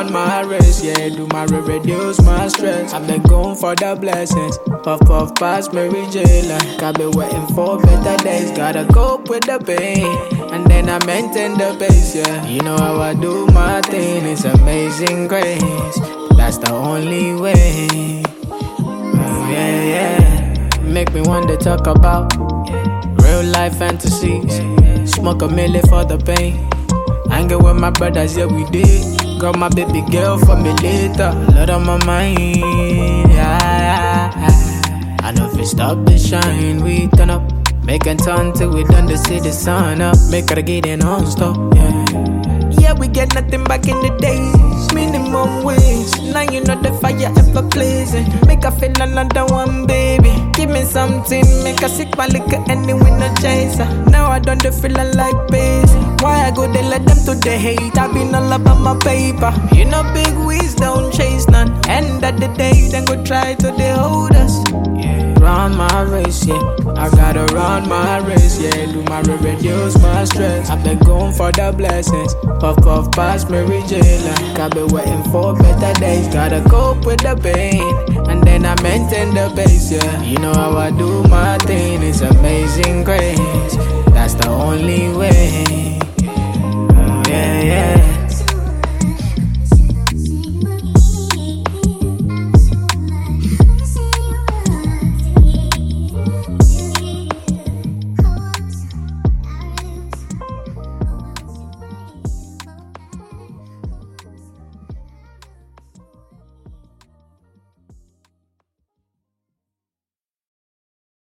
run my race, yeah, do my reduce my stress. I've been going for the blessings, puff past Mary J. Like I've been waiting for better days, gotta cope with the pain, and then I maintain the pace, yeah. You know how I do my thing, it's amazing grace, that's the only way. Oh yeah, yeah, make me want to talk about real life fantasies, smoke a milli for the pain. Hanging with my brothers, yeah, we did. Got my baby girl for me later. Lot on my mind, yeah. I know if it stop the shine, we turn up. Make it turn till we done to see the sun up. Make her get in non-stop, yeah. Yeah, we get nothing back in the days. Minimum wage. Now you know the fire ever blazing. Make her feel another one, baby. Give me something, make her sick my liquor anyway, no chaser. Now I don't feeling like base. Why I go they let them to the hate? I been all about my paper. You know big wigs don't chase none. End of the day, then go try to they hold us. Yeah. Run my race, yeah. I gotta run my race, yeah. Do my reduce my stress. I've been going for the blessings, puff past Mary J. Like I've been waiting for better days, gotta cope with the pain, and then I maintain the pace, yeah. You know how I do my thing, it's amazing grace, that's the only way. Oh yeah, yeah.